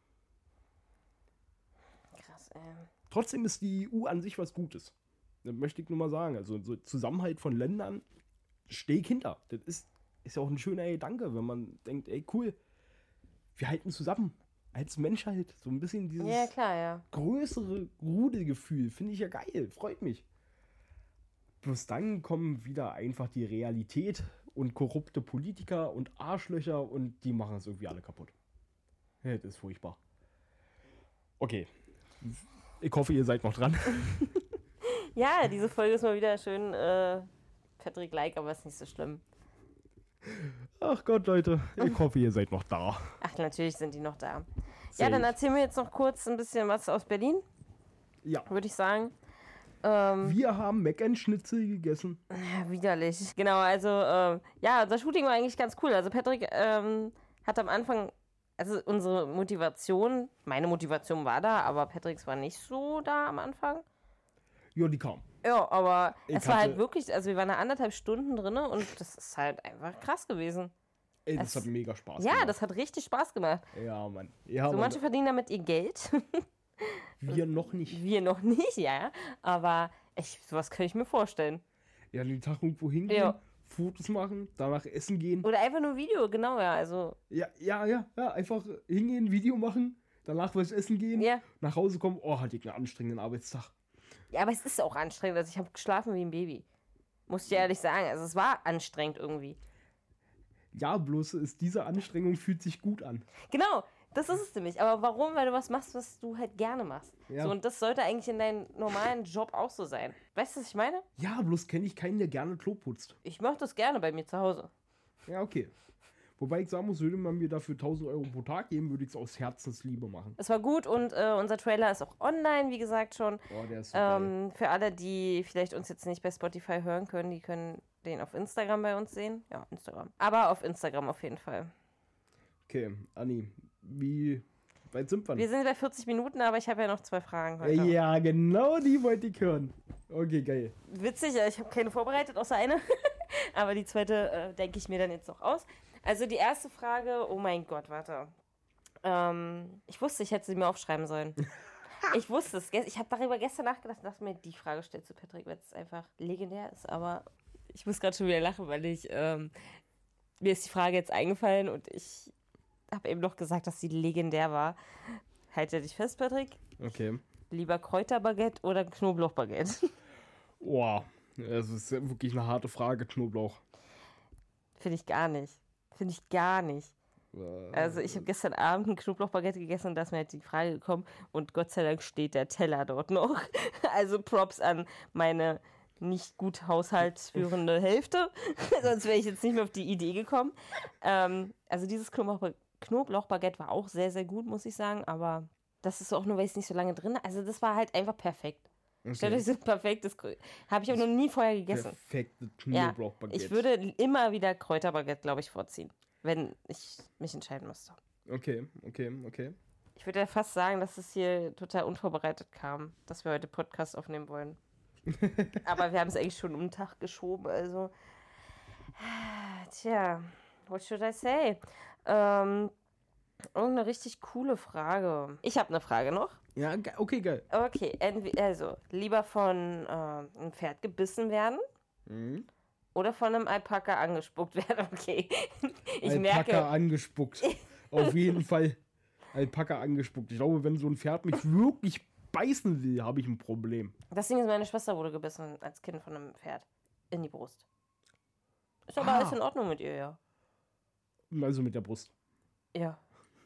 Krass, ey. Trotzdem ist die E U an sich was Gutes. Das möchte ich nur mal sagen. Also so Zusammenhalt von Ländern, steh ich hinter. Das ist, ist ja auch ein schöner Gedanke, wenn man denkt, ey cool, wir halten zusammen. Als Menschheit. So ein bisschen dieses Ja, klar, ja. größere Rudelgefühl. Finde ich ja geil. Freut mich. Bloß dann kommen wieder einfach die Realität und korrupte Politiker und Arschlöcher und die machen es irgendwie alle kaputt. Ja, das ist furchtbar. Okay. Ich hoffe, ihr seid noch dran. Ja, diese Folge ist mal wieder schön äh, Patrick-like, aber ist nicht so schlimm. Ach Gott, Leute. Ich hoffe, ihr seid noch da. Ach, natürlich sind die noch da. Ja, dann erzählen wir jetzt noch kurz ein bisschen was aus Berlin, Ja. würde ich sagen. Ähm, Wir haben Mac and Schnitzel gegessen. ja, widerlich. Genau, also, ähm, ja, unser Shooting war eigentlich ganz cool. Also Patrick ähm, hat am Anfang, also unsere Motivation, meine Motivation war da, aber Patricks war nicht so da am Anfang. Ja, die kam. Ja, aber Ich es war halt hatte- wirklich, also wir waren da anderthalb Stunden drin und das ist halt einfach krass gewesen. Ey, das Es- hat mega Spaß Ja, gemacht. das hat richtig Spaß gemacht. Ja, Mann. Ja, So, Mann. manche verdienen damit ihr Geld, Wir noch nicht. wir noch nicht, ja. Aber ich, sowas könnte ich mir vorstellen. Ja, den Tag irgendwo hingehen, Ja. Fotos machen, danach essen gehen. Oder einfach nur Video, genau, ja. Also, Ja, ja, ja, ja. Einfach hingehen, Video machen, danach was essen gehen, ja. nach Hause kommen. Oh, hatte ich einen anstrengenden Arbeitstag. Ja, aber es ist auch anstrengend. Also ich habe geschlafen wie ein Baby. Muss ich dir ehrlich sagen. Also es war anstrengend irgendwie. Ja, bloß ist diese Anstrengung fühlt sich gut an. Genau, das ist es nämlich. Aber warum? Weil du was machst, was du halt gerne machst. Ja. So, und das sollte eigentlich in deinem normalen Job auch so sein. Weißt du, was ich meine? Ja, bloß kenne ich keinen, der gerne Klo putzt. Ich mache das gerne bei mir zu Hause. Ja, okay. Wobei ich sagen muss, würde man mir dafür tausend Euro pro Tag geben, würde ich es aus Herzensliebe machen. Es war gut und äh, unser Trailer ist auch online, wie gesagt schon. Oh, der ist so geil. Ähm, für alle, die vielleicht uns jetzt nicht bei Spotify hören können, die können den auf Instagram bei uns sehen. Ja, Instagram. Aber auf Instagram auf jeden Fall. Okay, Anni, wie weit sind wir? Wir sind bei vierzig Minuten, aber ich habe ja noch zwei Fragen heute. Ja, genau die wollte ich hören. Okay, geil. Witzig, ja, ich habe keine vorbereitet, außer eine. Aber die zweite äh, denke ich mir dann jetzt noch aus. Also die erste Frage, oh mein Gott, warte. Ähm, ich wusste, ich hätte sie mir aufschreiben sollen. Ich wusste es. Ich habe darüber gestern nachgedacht, dass du mir die Frage stellst zu Patrick, weil es einfach legendär ist. Aber ich muss gerade schon wieder lachen, weil ich ähm, mir ist die Frage jetzt eingefallen und ich habe eben noch gesagt, dass sie legendär war. Halte dich fest, Patrick. Okay. Lieber Kräuterbaguette oder Knoblauchbaguette? Boah, das ist ja wirklich eine harte Frage, Knoblauch. Finde ich gar nicht. Finde ich gar nicht. Also ich habe gestern Abend ein Knoblauchbaguette gegessen und da ist mir halt die Frage gekommen und Gott sei Dank steht der Teller dort noch. Also Props an meine nicht gut haushaltsführende Hälfte, sonst wäre ich jetzt nicht mehr auf die Idee gekommen. Ähm, also dieses Knoblauchba- Knoblauchbaguette war auch sehr, sehr gut, muss ich sagen, aber das ist auch nur, weil es nicht so lange drin ist. Also das war halt einfach perfekt. Stellt euch so perfektes, habe ich auch noch nie vorher gegessen. Perfekte Ja, Knoblauchbaguette. ich würde immer wieder Kräuterbaguette, glaube ich, vorziehen, wenn ich mich entscheiden müsste. Okay, okay, okay. Ich würde ja fast sagen, dass es hier total unvorbereitet kam, dass wir heute Podcast aufnehmen wollen. Aber wir haben es eigentlich schon um den Tag geschoben, also. Tja, what should I say? Ähm, irgendeine richtig coole Frage. Ich habe eine Frage noch. Ja, ge- okay, geil. Okay, entweder, also, lieber von äh, einem Pferd gebissen werden Mhm. oder von einem Alpaka angespuckt werden. Okay, ich Alpaka merke, angespuckt. Auf jeden Fall Alpaka angespuckt. Ich glaube, wenn so ein Pferd mich wirklich beißen will, habe ich ein Problem. das Ding ist, meine Schwester wurde gebissen als Kind von einem Pferd in die Brust. Ist aber Ah. alles in Ordnung mit ihr, ja. Also mit der Brust. Ja.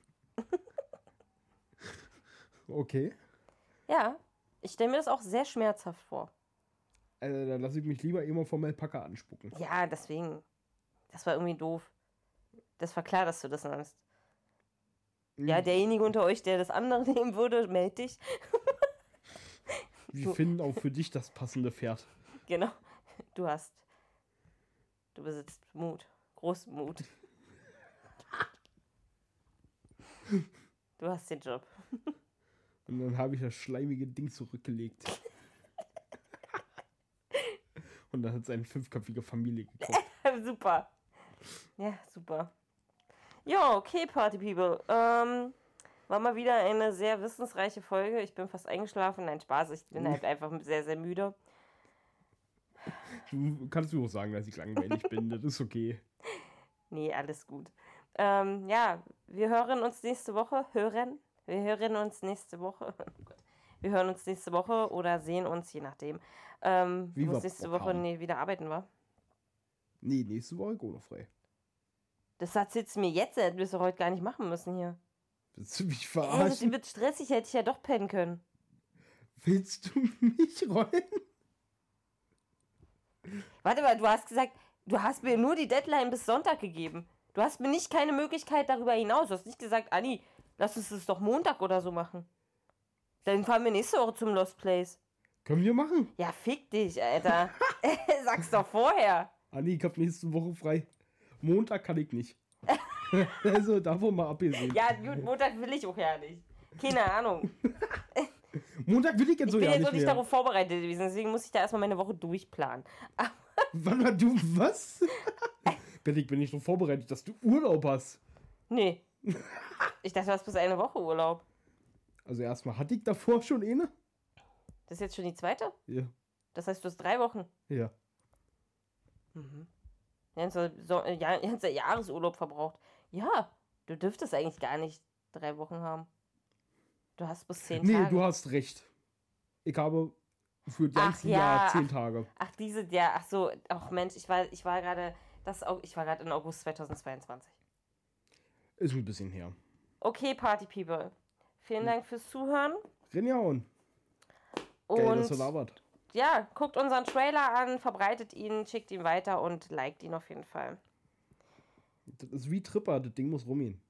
Okay. Ja, ich stelle mir das auch sehr schmerzhaft vor. Also dann lasse ich mich lieber immer vom Alpaka anspucken. Ja, deswegen. Das war irgendwie doof. Das war klar, dass du das nimmst. Ja, derjenige unter euch, der das andere nehmen würde, meld dich. Wir finden auch für dich das passende Pferd. Genau. Du hast. Du besitzt Mut. Großen Mut. Du hast den Job. Und dann habe ich das schleimige Ding zurückgelegt. Und dann hat es eine fünfköpfige Familie gekocht. Super. Ja, super. Jo, okay, Party People. Ähm, war mal wieder eine sehr wissensreiche Folge. Ich bin fast eingeschlafen. Nein, Spaß. Ich bin halt einfach sehr, sehr müde. Du kannst du auch sagen, dass ich langweilig bin. Das ist okay. Nee, alles gut. Ähm, ja, wir hören uns nächste Woche. Hören? Wir hören uns nächste Woche. Wir hören uns nächste Woche oder sehen uns, je nachdem. Ähm, Wie du musst wir nächste Bock Woche haben. nee, wieder arbeiten, wa? Nee, nächste Woche Corona frei. Das erzählst du mir jetzt, hätten wir es doch heute gar nicht machen müssen hier. Willst du mich Ey, das verarschen? wird stressig, hätte ich ja doch pennen können. Willst du mich rollen? Warte mal, du hast gesagt, du hast mir nur die Deadline bis Sonntag gegeben. Du hast mir nicht keine Möglichkeit darüber hinaus. Du hast nicht gesagt, Anni, Lass uns das doch Montag oder so machen. Dann fahren wir nächste Woche zum Lost Place. Können wir machen? Ja, fick dich, Alter. Sag's doch vorher. Anni, ich hab nächste Woche frei. Montag kann ich nicht. Also davon mal abgesehen. Ja, gut, Montag will ich auch ja nicht. Keine Ahnung. Montag will ich jetzt so Ich bin ja jetzt nicht auch nicht mehr. darauf vorbereitet gewesen, deswegen muss ich da erstmal meine Woche durchplanen. Wann war du, was? Betty, ich bin nicht so vorbereitet, dass du Urlaub hast. Nee. Ich dachte, du hast bis eine Woche Urlaub. Also erstmal hatte ich davor schon eine. Das ist jetzt schon die zweite? Ja. Das heißt, du hast drei Wochen. Ja. Mhm. Ganzer so ja, ganzer Jahresurlaub verbraucht. Ja, du dürftest eigentlich gar nicht drei Wochen haben. Du hast bis zehn Nee, Tage. du hast recht. Ich habe für das Ach ganze ja, Jahr zehn ach. Tage. Ach, diese, ja, ach so, ach Mensch, ich war, ich war gerade, das, ich war gerade in August zweitausendzweiundzwanzig. Ist ein bisschen her. Okay, Party People. Vielen Dank fürs Zuhören. Renjauen. Geil, dass Und du labert. ja, guckt unseren Trailer an, verbreitet ihn, schickt ihn weiter und liked ihn auf jeden Fall. Das ist wie Tripper, das Ding muss rumgehen.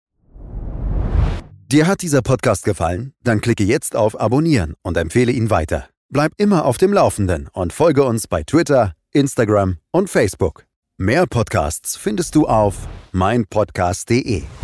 Dir hat dieser Podcast gefallen? Dann klicke jetzt auf Abonnieren und empfehle ihn weiter. Bleib immer auf dem Laufenden und folge uns bei Twitter, Instagram und Facebook. Mehr Podcasts findest du auf meinpodcast punkt de.